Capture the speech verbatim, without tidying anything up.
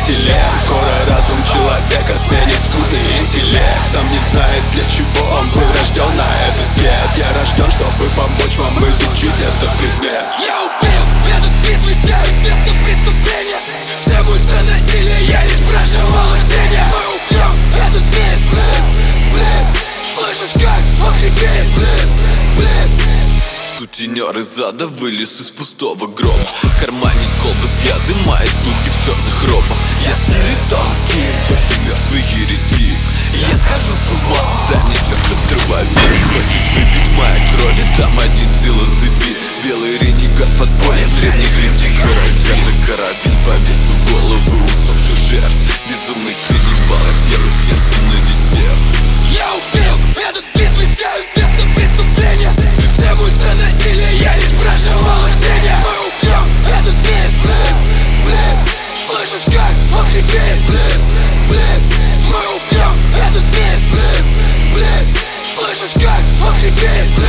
интеллект. Скоро разум человека сменит скудный интеллект. Сам не знает, для чего он был рожден на этот свет. Я рожден, чтобы помочь вам изучить этот предмет. Я убил, метод битвы сняют место преступления. Всем ультранасилие, я лишь проживал рождение. Мы убьем этот мир, блин, блин. Слышишь, как он хрипит, блин, блин. Сутенеры зада вылез из пустого гроба. В кармане колба с ядом, мои слуги в черных робах. Я спиритон кик, ваши мертвые еретик. Я схожу с ума, да ничего, что дробовик. Хочешь выпить моей крови, там один философит. Белый ренегат под боем, древний критик. Характерный карабин по весу головы усопших жертв. Безумный каннибал, съел сердце на десерт. Я убил, метод битвы сняют место преступления. Всем ультранасилие, я лишь проживал рождение. Мы убьем этот мир, блин, блин. Слышишь, как он хрипит, блин, блин. Мы убьем этот мир, блин, блин. Слышишь, как он хрипит.